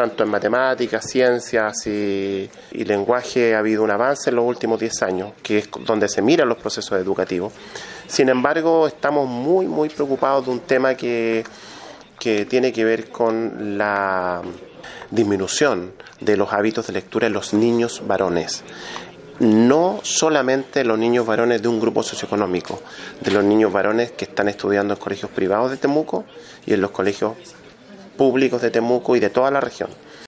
tanto en matemáticas, ciencias y lenguaje ha habido un avance en los últimos 10 años, que es donde se miran los procesos educativos. Sin embargo, estamos muy preocupados de un tema que tiene que ver con la disminución de los hábitos de lectura en los niños varones. No solamente los niños varones de un grupo socioeconómico, de los niños varones que están estudiando en colegios privados de Temuco y en los colegios públicos de Temuco y de toda la región.